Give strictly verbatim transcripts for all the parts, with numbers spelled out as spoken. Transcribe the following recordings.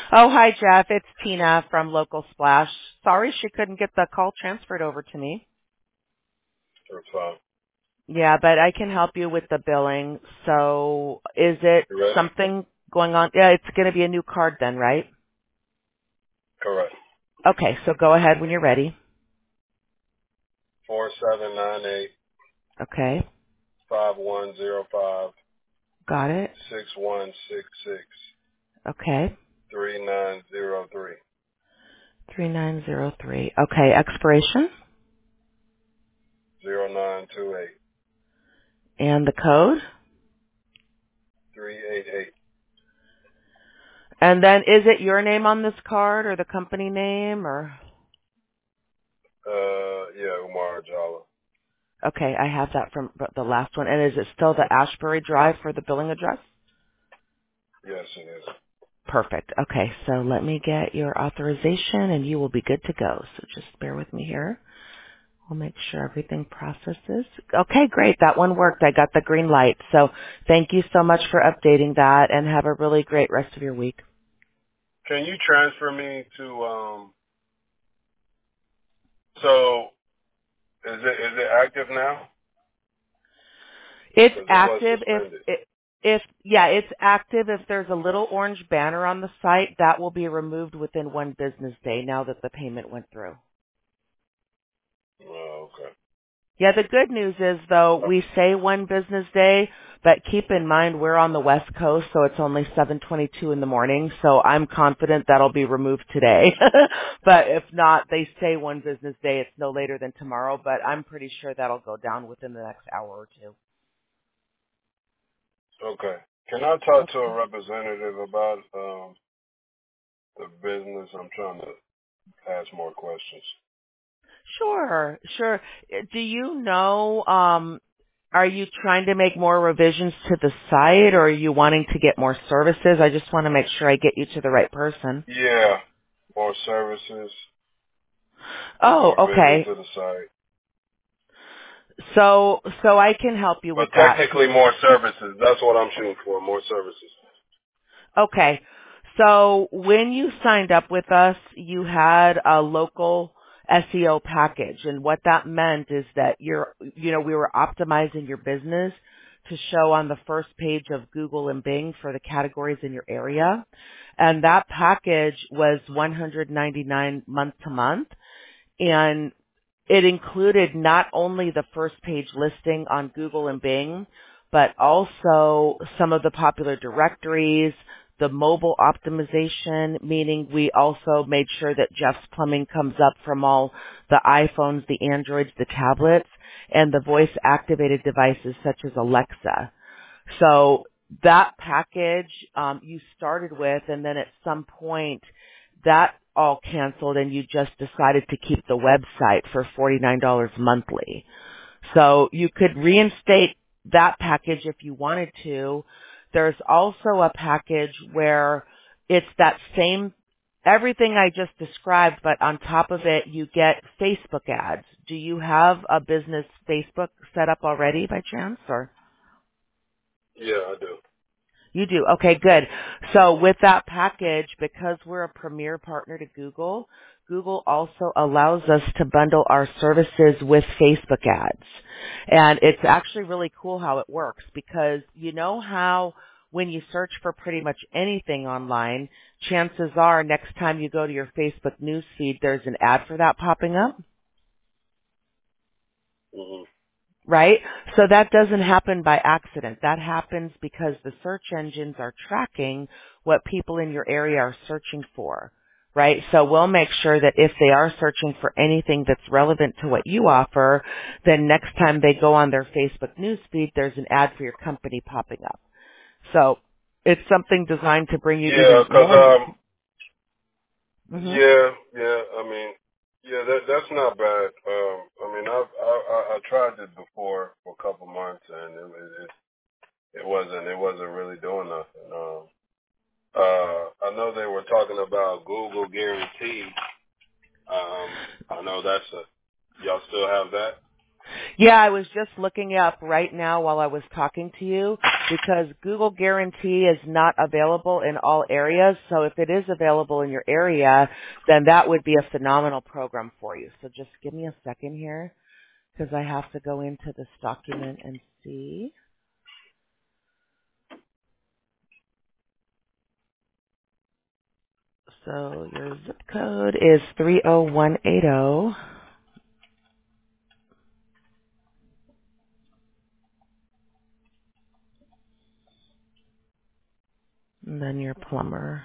Oh, hi, Jeff. It's Tina from Local Splash. Sorry she couldn't get the call transferred over to me. That's fine. Yeah, but I can help you with the billing. So is it You ready? something going on? Yeah, it's going to be a new card then, right? Correct. Okay, so go ahead when you're ready. Four seven nine eight Okay, five one zero five got it. six one six six Okay, three nine zero three three nine zero three. Okay, expiration zero nine two eight and the code. three eight eight. And then is it your name on this card or the company name or? Uh, yeah, Umar Jala. Okay, I have that from the last one. And is it still the Ashbury Drive for the billing address? Yes, it is. Perfect. Okay, so let me get your authorization and you will be good to go. So just bear with me here. We'll make sure everything processes. Okay, great. That one worked. I got the green light. So thank you so much for updating that and have a really great rest of your week. Can you transfer me to um? So is it is it active now? It's Because it was active if, suspended. if, yeah, it's active. If there's a little orange banner on the site, that will be removed within one business day now that the payment went through. Oh, okay. Yeah, the good news is though, we say one business day, but keep in mind we're on the West Coast, so it's only seven twenty-two in the morning, so I'm confident that'll be removed today. But if not, they say one business day, it's no later than tomorrow, but I'm pretty sure that'll go down within the next hour or two. Okay. Can I talk to Okay. a representative about um the business? I'm trying to ask more questions. Sure, sure. Do you know, um, are you trying to make more revisions to the site or are you wanting to get more services? I just want to make sure I get you to the right person. Yeah, more services, more Oh, revision okay. to the site. So, so I can help you But with that. technically more services. That's what I'm shooting for, more services. Okay. So when you signed up with us, you had a local S E O package. And what that meant is that you're, you know, we were optimizing your business to show on the first page of Google and Bing for the categories in your area. And that package was one hundred ninety-nine month to month. And it included not only the first page listing on Google and Bing, but also some of the popular directories, the mobile optimization, meaning we also made sure that Jeff's Plumbing comes up from all the iPhones, the Androids, the tablets, and the voice activated devices such as Alexa. So that package um, you started with, and then at some point that all canceled and you just decided to keep the website for forty-nine dollars monthly. So you could reinstate that package if you wanted to. There's also a package where it's that same, everything I just described, but on top of it you get Facebook ads. Do you have a business Facebook set up already by chance or? Yeah, I do. You do. Okay, good. So with that package, because we're a premier partner to Google, Google also allows us to bundle our services with Facebook ads. And it's actually really cool how it works because you know how when you search for pretty much anything online, chances are next time you go to your Facebook news feed, there's an ad for that popping up? Mhm. Right? So that doesn't happen by accident. That happens because the search engines are tracking what people in your area are searching for. Right? So we'll make sure that if they are searching for anything that's relevant to what you offer, then next time they go on their Facebook newsfeed, there's an ad for your company popping up. So it's something designed to bring you Yeah, even 'cause more. um, hmm yeah, yeah. I mean, yeah, that that's not bad. Um, I mean, I've I I, I tried it before for a couple months, and it was it, it wasn't it wasn't really doing nothing. Um, uh, I know they were talking about Google Guarantee. Um, I know that's a y'all still have that. Yeah, I was just looking up right now while I was talking to you because Google Guarantee is not available in all areas. So if it is available in your area, then that would be a phenomenal program for you. So just give me a second here because I have to go into this document and see. So your zip code is three oh one eight oh. And then your plumber.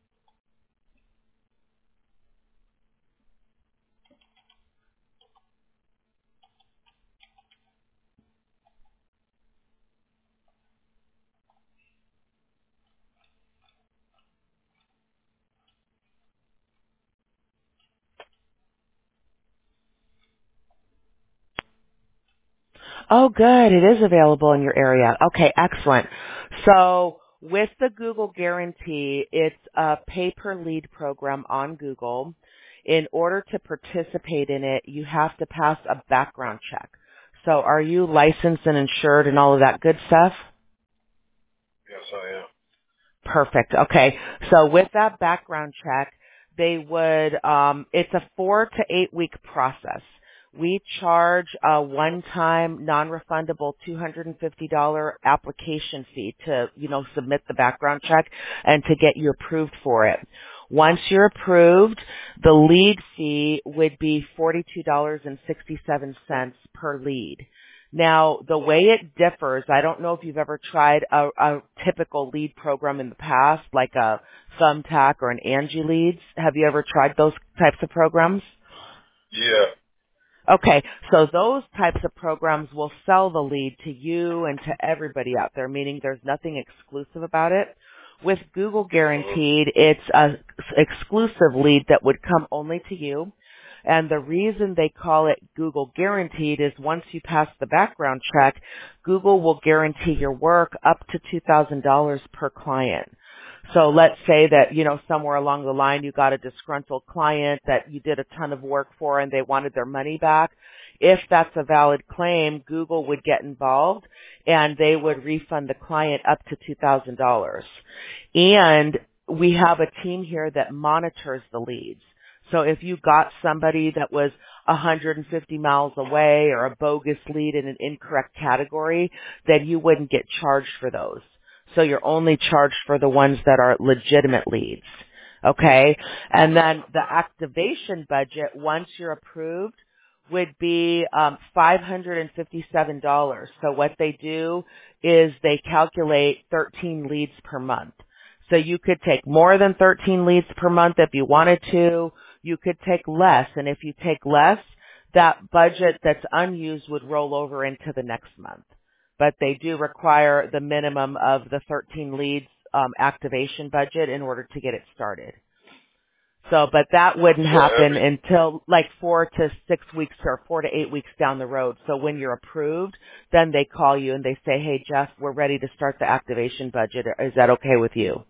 Oh, good. It is available in your area. Okay, excellent. So with the Google Guarantee, it's a pay-per-lead program on Google. In order to participate in it, you have to pass a background check. So are you licensed and insured and all of that good stuff? Yes, I am. Perfect. Okay. So with that background check, they would, um, it's a four to eight week process. We charge a one-time non-refundable two hundred fifty dollars application fee to, you know, submit the background check and to get you approved for it. Once you're approved, the lead fee would be forty-two dollars and sixty-seven cents per lead. Now, the way it differs, I don't know if you've ever tried a, a typical lead program in the past, like a Thumbtack or an Angie Leads. Have you ever tried those types of programs? Yeah. Okay, so those types of programs will sell the lead to you and to everybody out there, meaning there's nothing exclusive about it. With Google Mm-hmm. Guaranteed, it's an exclusive lead that would come only to you. And the reason they call it Google Guaranteed is once you pass the background check, Google will guarantee your work up to two thousand dollars per client. So let's say that, you know, somewhere along the line you got a disgruntled client that you did a ton of work for and they wanted their money back. If that's a valid claim, Google would get involved and they would refund the client up to two thousand dollars. And we have a team here that monitors the leads. So if you got somebody that was one hundred fifty miles away or a bogus lead in an incorrect category, then you wouldn't get charged for those. So you're only charged for the ones that are legitimate leads. Okay? And then the activation budget, once you're approved, would be um, five hundred fifty-seven dollars. So what they do is they calculate thirteen leads per month. So you could take more than thirteen leads per month if you wanted to. You could take less. And if you take less, that budget that's unused would roll over into the next month. But they do require the minimum of the thirteen leads um, activation budget in order to get it started. So, but that wouldn't So happen every until like four to six weeks or four to eight weeks down the road. So when you're approved, then they call you and they say, hey, Jeff, we're ready to start the activation budget. Is that okay with you?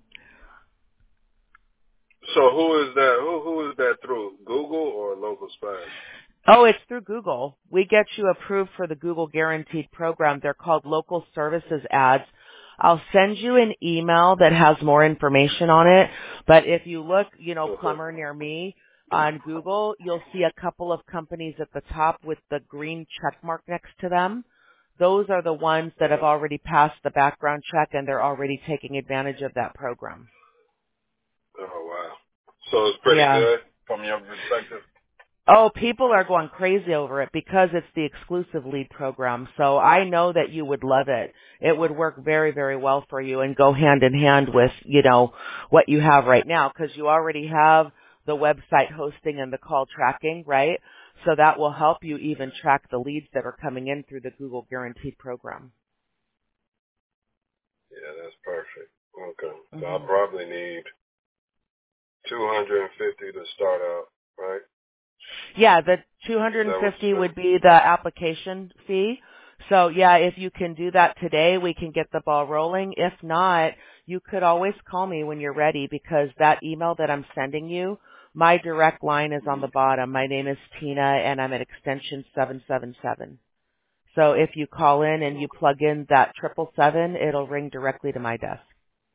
so who is that? Who who is that through? Google or local spam? Oh, it's through Google. We get you approved for the Google Guaranteed program. They're called local services ads. I'll send you an email that has more information on it. But if you look, you know, Okay. plumber near me on Google, you'll see a couple of companies at the top with the green check mark next to them. Those are the ones that have already passed the background check and they're already taking advantage of that program. Oh wow. So it's pretty Yeah. good from your perspective. Oh, people are going crazy over it because it's the exclusive lead program. So I know that you would love it. It would work very, very well for you and go hand in hand with, you know, what you have right now because you already have the website hosting and the call tracking, right? So that will help you even track the leads that are coming in through the Google Guaranteed program. Yeah, that's perfect. Okay. So I'll Mhm. probably need two hundred fifty to start out, right? Yeah, the Is that what you two hundred fifty said? would be the application fee. So yeah, if you can do that today, we can get the ball rolling. If not, you could always call me when you're ready because that email that I'm sending you, my direct line is on the bottom. My name is Tina and I'm at extension seven seven seven. So if you call in and you plug in that triple seven, it'll ring directly to my desk.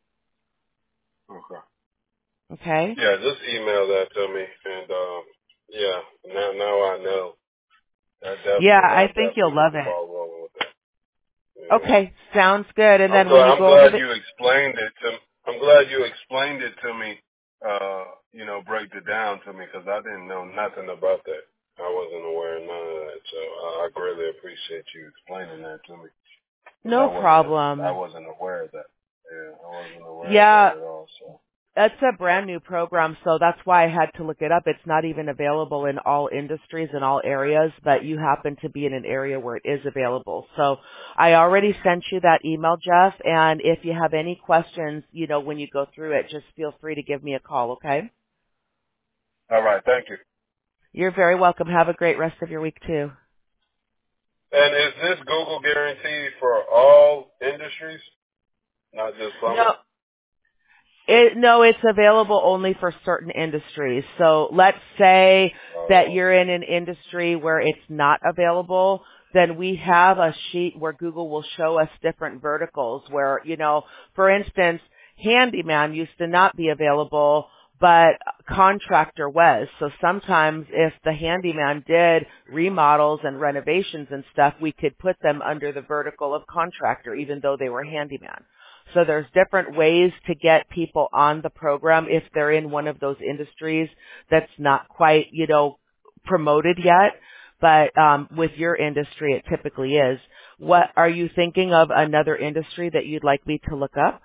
Okay. Okay? Yeah, just email that to me, and um, yeah, now now I know. I Yeah, definitely, I I think you'll definitely get love the it. ball rolling with that. Yeah. Okay, sounds good. And I'm then when glad. you I'm go over glad the, you explained it to. I'm glad you explained it to me. Uh, you know, break it down to me because I didn't know nothing about that. I wasn't aware of none of that. So uh, I greatly appreciate you explaining that to me because I no wasn't. I problem. wasn't aware of that. Yeah, I wasn't aware of Yeah, that at all. So. it's a brand new program, so that's why I had to look it up. It's not even available in all industries and all areas, but you happen to be in an area where it is available. So I already sent you that email, Jeff, and if you have any questions, you know, when you go through it, just feel free to give me a call, okay? All right. Thank you. You're very welcome. Have a great rest of your week, too. And is this Google guarantee for all industries, not just plumbing? No, It, no, it's available only for certain industries. So let's say that Oh, you're in an industry where it's not available, then we have a sheet where Google will show us different verticals where, you know, for instance, handyman used to not be available, but contractor was. So sometimes if the handyman did remodels and renovations and stuff, we could put them under the vertical of contractor, even though they were handyman. So there's different ways to get people on the program if they're in one of those industries that's not quite, you know, promoted yet. But um, with your industry, it typically is. What are you thinking of another industry that you'd like me to look up?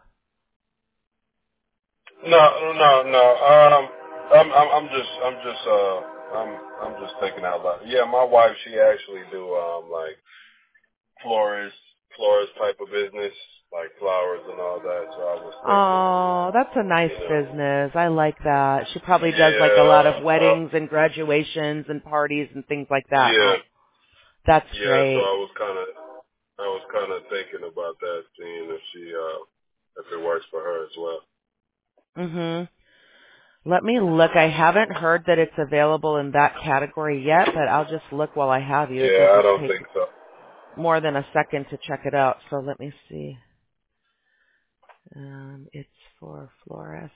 no, no, no. Um, I'm, I'm, I'm just, I'm just, uh, I'm, I'm just thinking out loud. Yeah, my wife, she actually do, um, like florist, florist type of business, like flowers and all that. So I was thinking, Oh, that's a nice you know, business. I like that. She probably does like a lot yeah, of uh, weddings and graduations and parties and things like that, yeah, huh? That's yeah. So great. I was kind of, I was kind of thinking about that, seeing if she, uh, if it works for her as well. Mhm. Let me look. I haven't heard that it's available in that category yet, but I'll just look while I have you. It Yeah, I doesn't don't take think so. more than a second to check it out. So let me see. Um, it's for florist.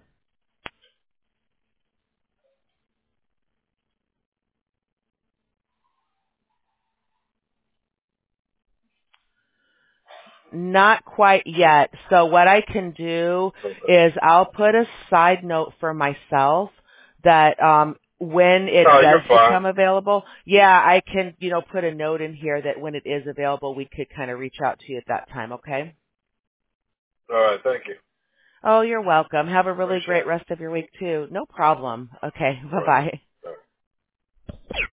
Not quite yet. So what I can do Okay. is I'll put a side note for myself that um when it No, does you're fine. become available, yeah, I can, you know, put a note in here that when it is available, we could kind of reach out to you at that time, okay? All right, thank you. Oh, you're welcome. Have a really Appreciate great it. rest of your week too. No problem. Okay. All right. Bye-bye. All right.